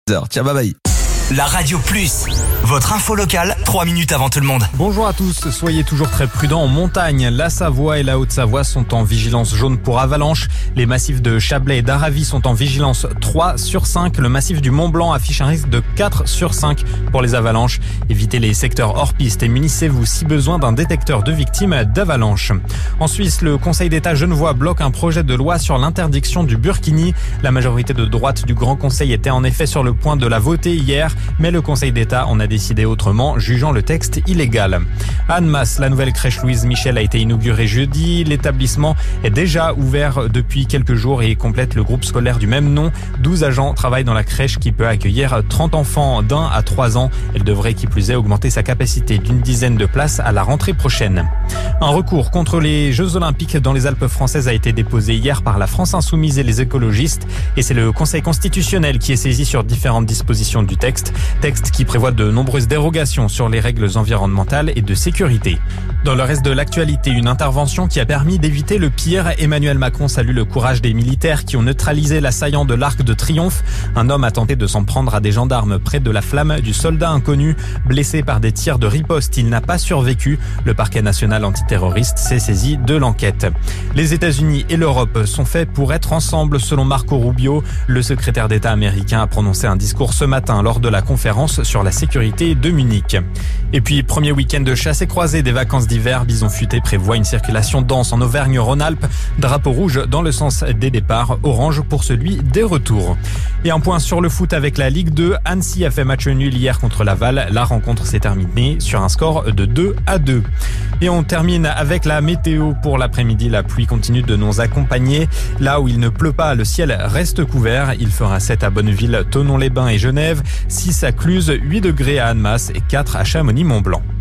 Tiens, bye bye. La Radio Plus, votre info locale, 3 minutes avant tout le monde. Bonjour à tous, soyez toujours très prudents en montagne. La Savoie et la Haute-Savoie sont en vigilance jaune pour avalanche. Les massifs de Chablais et d'Aravis sont en vigilance 3 sur 5. Le massif du Mont-Blanc affiche un risque de 4 sur 5 pour les avalanches. Évitez les secteurs hors piste et munissez-vous si besoin d'un détecteur de victimes d'avalanche. En Suisse, le Conseil d'État genevois bloque un projet de loi sur l'interdiction du burkini. La majorité de droite du Grand Conseil était en effet sur le point de la voter hier. Mais le Conseil d'État en a décidé autrement, jugeant le texte illégal. À Annemasse, la nouvelle crèche Louise Michel a été inaugurée jeudi. L'établissement est déjà ouvert depuis quelques jours et complète le groupe scolaire du même nom. 12 agents travaillent dans la crèche qui peut accueillir 30 enfants d'1 à 3 ans. Elle devrait qui plus est augmenter sa capacité d'une dizaine de places à la rentrée prochaine. Un recours contre les Jeux Olympiques dans les Alpes françaises a été déposé hier par la France Insoumise et les écologistes. Et c'est le Conseil constitutionnel qui est saisi sur différentes dispositions du texte qui prévoit de nombreuses dérogations sur les règles environnementales et de sécurité. Dans le reste de l'actualité, une intervention qui a permis d'éviter le pire. Emmanuel Macron salue le courage des militaires qui ont neutralisé l'assaillant de l'Arc de Triomphe. Un homme a tenté de s'en prendre à des gendarmes près de la flamme du soldat inconnu. Blessé par des tirs de riposte, il n'a pas survécu. Le parquet national antiterroriste s'est saisi de l'enquête. Les États-Unis et l'Europe sont faits pour être ensemble, selon Marco Rubio. Le secrétaire d'État américain a prononcé un discours ce matin lors de la conférence sur la sécurité de Munich. Et puis, premier week-end de chasse et croisée des vacances d'hiver, Bison Futé prévoit une circulation dense en Auvergne-Rhône-Alpes. Drapeau rouge dans le sens des départs, orange pour celui des retours. Et un point sur le foot avec la Ligue 2. Annecy a fait match nul hier contre Laval. La rencontre s'est terminée sur un score de 2-2. Et on termine avec la météo pour l'après-midi. La pluie continue de nous accompagner. Là où il ne pleut pas, le ciel reste couvert. Il fera 7 à Bonneville, Thonon-les-Bains et Genève, 6 à Cluse, 8 degrés à Annemasse et 4 à Chamonix-Mont-Blanc.